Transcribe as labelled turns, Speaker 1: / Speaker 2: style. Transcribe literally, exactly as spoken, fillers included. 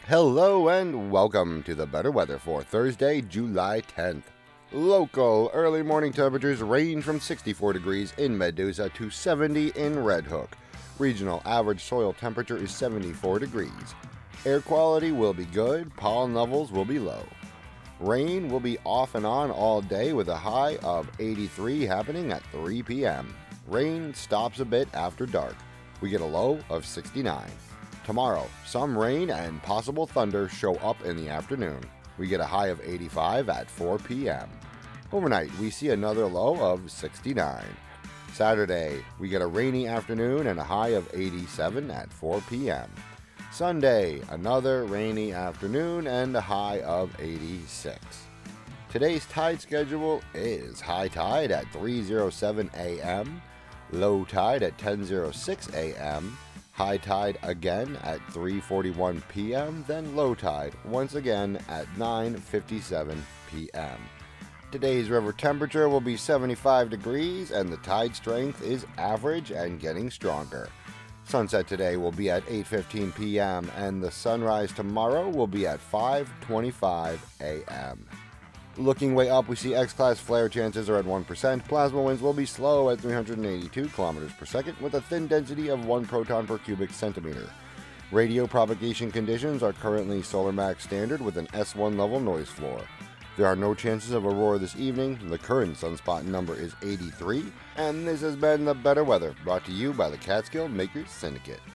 Speaker 1: Hello and welcome to the better weather for Thursday, July tenth. Local early morning temperatures range from sixty-four degrees in Medusa to seventy in Red Hook. Regional average soil temperature is seventy-four degrees. Air quality will be good, pollen levels will be low. Rain will be off and on all day with a high of eighty-three happening at three p.m. Rain stops a bit after dark. We get a low of sixty-nine. Tomorrow, some rain and possible thunder show up in the afternoon. We get a high of eighty-five at four p.m. Overnight, we see another low of sixty-nine. Saturday, we get a rainy afternoon and a high of eighty-seven at four p.m. Sunday, another rainy afternoon and a high of eighty-six. Today's tide schedule is high tide at three oh seven a.m., low tide at ten oh six a.m., high tide again at three forty-one p.m., then low tide once again at nine fifty-seven p.m. Today's river temperature will be seventy-five degrees and the tide strength is average and getting stronger. Sunset today will be at eight fifteen p.m. and the sunrise tomorrow will be at five twenty-five a.m. Looking way up, we see X-class flare chances are at one percent. Plasma winds will be slow at three hundred eighty-two kilometers per second with a thin density of one proton per cubic centimeter. Radio propagation conditions are currently Solar Max standard with an S one level noise floor. There are no chances of aurora this evening. The current sunspot number is eighty-three. And this has been the Better Weather, brought to you by the Catskill Makers Syndicate.